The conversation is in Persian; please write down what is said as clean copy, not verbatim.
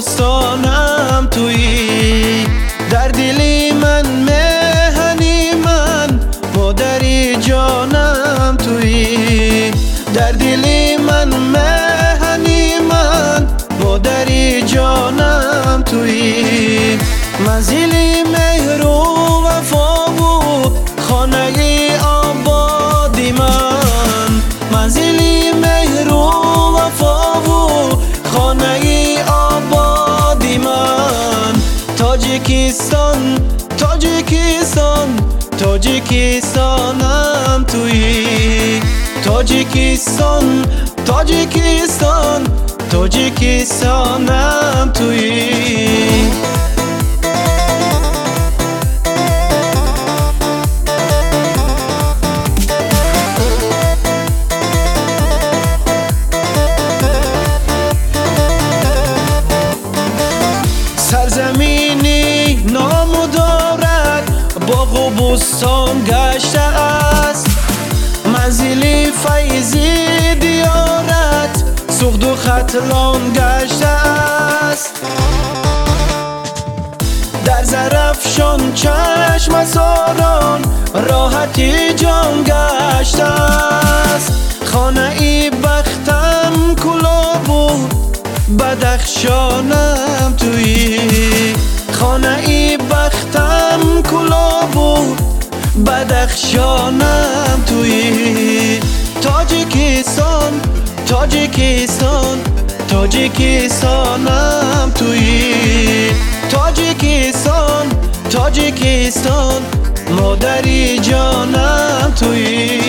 بوستانم تویی، در دلی من مهنی من، مادری جانم تویی، در دلی من مهنی من، مادری جانم تویی. منزلی مهر و وفا بود خانه آبادی من، منزلی مهر و وفا بود خانه آبادی من. تاجیکستان تاجیکستان تاجیکستانم تویی، تاجیکستان تاجیکستان تاجیکستانم تویی. سرزمینی نام دارد، باغ و بوستان گشته است، منزلی فیضی دیارت، سوخت و ختلان گشته است. در زرفشان چشم ساران راحتی جان گشته است، خانه ای بختم کلا بود بدخشانم تویی، خانه ای بختم کلا بود بدخشانم تویی. تاجیکستان تاجیکستان تاجیکستانم تویی، تاجیکستان تاجیکستان مادری جانم تویی.